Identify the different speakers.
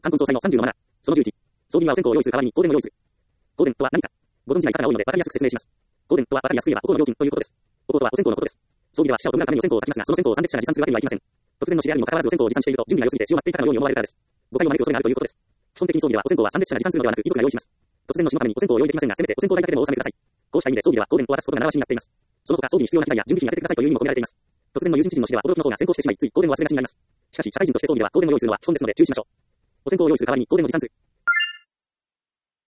Speaker 1: 冠婚葬祭の30のマナー。その11。葬儀にはお線香を用意する代わりに香典を用意する。香典とは何か。ご存知ない方が多いので分かりやすく説明します。香典とは分かりやすく言えばお香の料金ということです。お香とはお線香のことです。葬儀では死者を弔うためにお線香を焚きますが、その線香を参列者が持参するわけにはいきません。突然の知り合いにもかかわらずお線香を持参していると準備が良すぎて死を待っていたかのように思われるからです。誤解を招く恐れがあるということです。基本的に葬儀ではお線香は参列者が持参するのではなく遺族が用意します。突然の死のためにお線香を用意できませんが、せめてお線香代だけでもお納めください。こうした意味で葬儀では香典を渡すことが習わしになっています。その他葬儀に必要な機材や準備費に充ててくださいという意味も込められています。突然の友人知人の死では驚きの方が先行してしまい、つい香典を忘れがちになります。しかし社会人として葬儀では香典を用意するのは基本ですので注意しましょう。お線香を用意する代わりに香典を持参する。